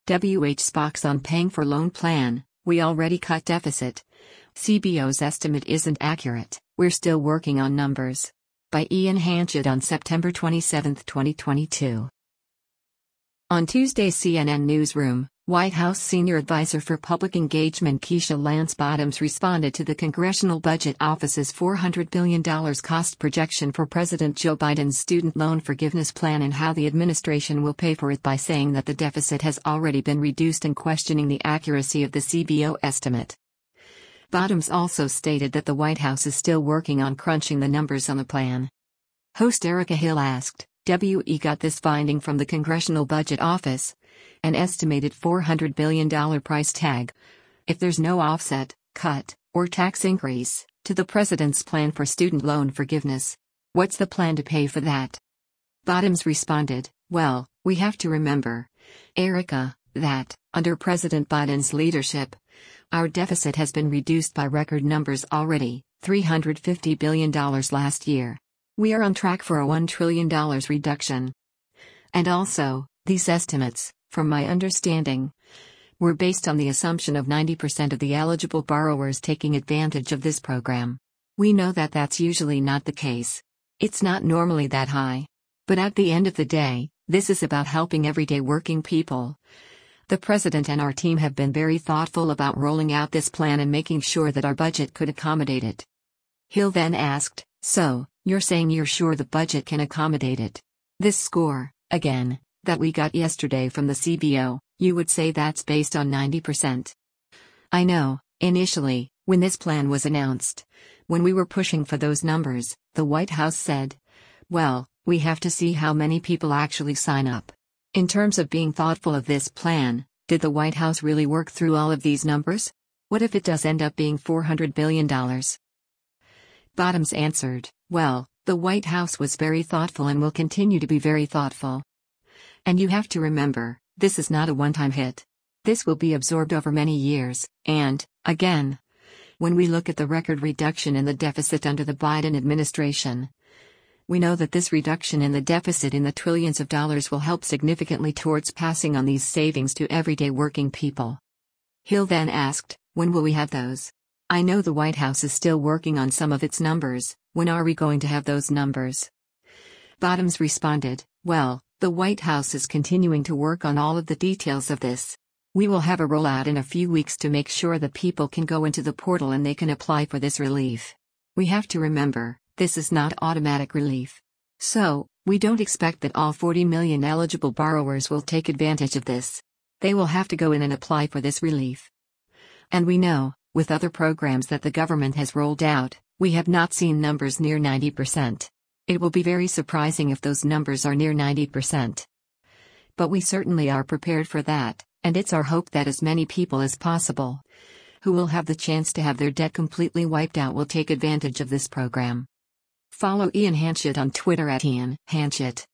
Spock's on paying for loan plan, we already cut deficit. CBO's estimate isn't accurate, we're still working on numbers. By Ian Hanchett on September 27, 2022. On Tuesday's CNN Newsroom, White House Senior Advisor for Public Engagement Keisha Lance Bottoms responded to the Congressional Budget Office's $400 billion cost projection for President Joe Biden's student loan forgiveness plan and how the administration will pay for it by saying that the deficit has already been reduced and questioning the accuracy of the CBO estimate. Bottoms also stated that the White House is still working on crunching the numbers on the plan. Host Erica Hill asked, "We got this finding from the Congressional Budget Office, an estimated $400 billion price tag. If there's no offset, cut, or tax increase to the president's plan for student loan forgiveness, what's the plan to pay for that?" Bottoms responded, "Well, we have to remember, Erica, that, under President Biden's leadership, our deficit has been reduced by record numbers already, $350 billion last year. We are on track for a $1 trillion reduction. And also, these estimates, from my understanding, were based on the assumption of 90% of the eligible borrowers taking advantage of this program. We know that that's usually not the case. It's not normally that high. But at the end of the day, this is about helping everyday working people. The president and our team have been very thoughtful about rolling out this plan and making sure that our budget could accommodate it." Hill then asked, "So, you're saying you're sure the budget can accommodate it? This score, again, that we got yesterday from the CBO, you would say that's based on 90%. I know, initially, when this plan was announced, when we were pushing for those numbers, the White House said, well, we have to see how many people actually sign up. In terms of being thoughtful of this plan, did the White House really work through all of these numbers? What if it does end up being $400 billion? Bottoms answered, "Well, the White House was very thoughtful and will continue to be very thoughtful. And you have to remember, this is not a one-time hit. This will be absorbed over many years, and, again, when we look at the record reduction in the deficit under the Biden administration, we know that this reduction in the deficit in the trillions of dollars will help significantly towards passing on these savings to everyday working people." Hill then asked, "When will we have those? I know the White House is still working on some of its numbers, when are we going to have those numbers?" Bottoms responded, "Well, the White House is continuing to work on all of the details of this. We will have a rollout in a few weeks to make sure that people can go into the portal and they can apply for this relief. We have to remember, this is not automatic relief. So, we don't expect that all 40 million eligible borrowers will take advantage of this. They will have to go in and apply for this relief. And we know, with other programs that the government has rolled out, we have not seen numbers near 90%. It will be very surprising if those numbers are near 90%. But we certainly are prepared for that, and it's our hope that as many people as possible, who will have the chance to have their debt completely wiped out, will take advantage of this program." Follow Ian Hanchett on Twitter @IanHanchett.